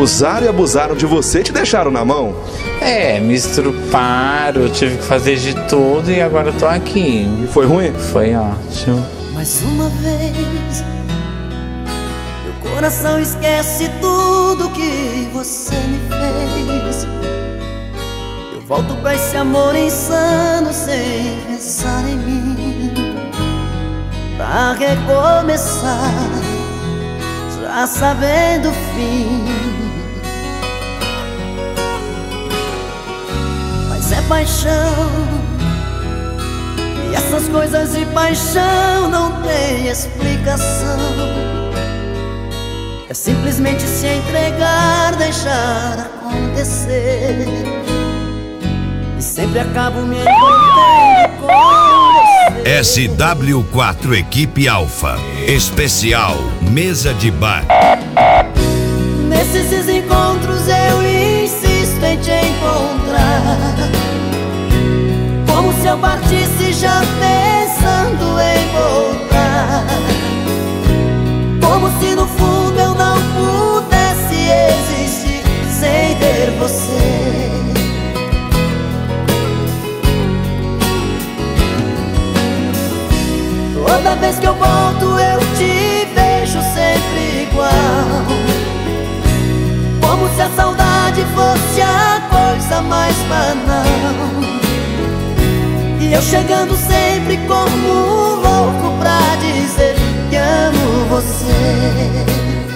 usaram e abusaram de você e te deixaram na mão? Me estruparam, eu tive que fazer de tudo e agora eu tô aqui. E foi ruim? Foi ótimo. Mais uma vez, meu coração esquece tudo que você me fez. Eu volto pra esse amor insano sem pensar em mim, pra recomeçar, já sabendo o fim. Mas é paixão, e essas coisas de paixão não tem explicação. É simplesmente se entregar, deixar acontecer, e sempre acabo me envolvendo com você. SW4 Equipe Alfa, especial Mesa de Bar. Nesses encontros eu insisto em te encontrar, como se eu partisse já pensando em voltar, como se no fundo eu não pudesse existir sem ter você. Toda vez que eu volto eu te vejo sempre igual, como se a saudade fosse a coisa mais banal, e eu chegando sempre como um louco pra dizer que amo você.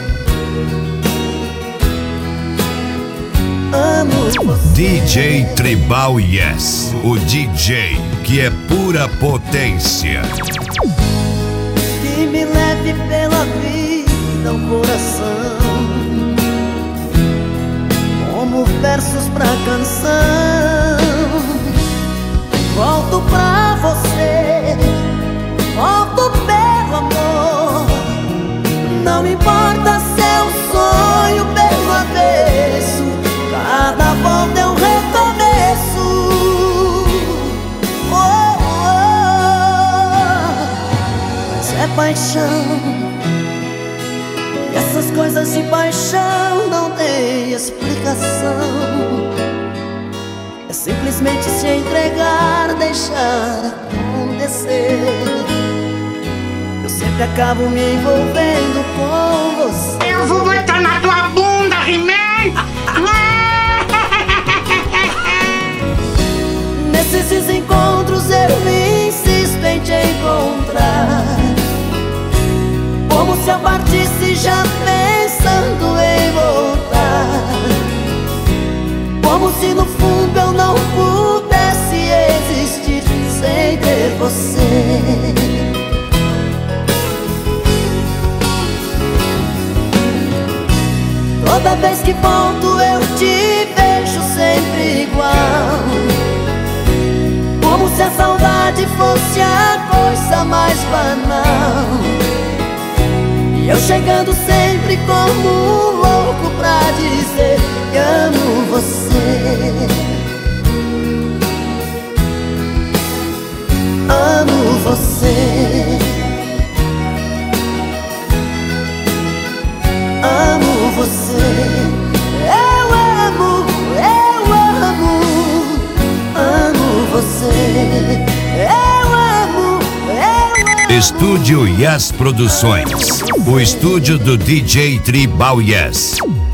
Amo você. DJ Tribal Yes, o DJ que é pura potência. Que me leve pela vida o coração, como versos pra canção. Volto pra você, volto pelo amor. Não importa se é um sonho pelo avesso, cada volta é um recomeço. Mas é paixão, e essas coisas de paixão não tem explicação. É simplesmente se entregar, deixar acontecer. Eu sempre acabo me envolvendo com você. Eu vou botar na tua bunda, He-Man! Nesses encontros eu insisto em te encontrar, como se eu partisse já pensando em voltar, como se no fundo eu não pudesse existir sem ter você. Toda vez que volto eu te vejo sempre igual, como se a saudade fosse a coisa mais banal, e eu chegando sempre como um louco pra dizer que amo você. Amo você. Amo você. Eu amo você. Eu amo. Estúdio Yes Produções, o estúdio do DJ Tribal Yes.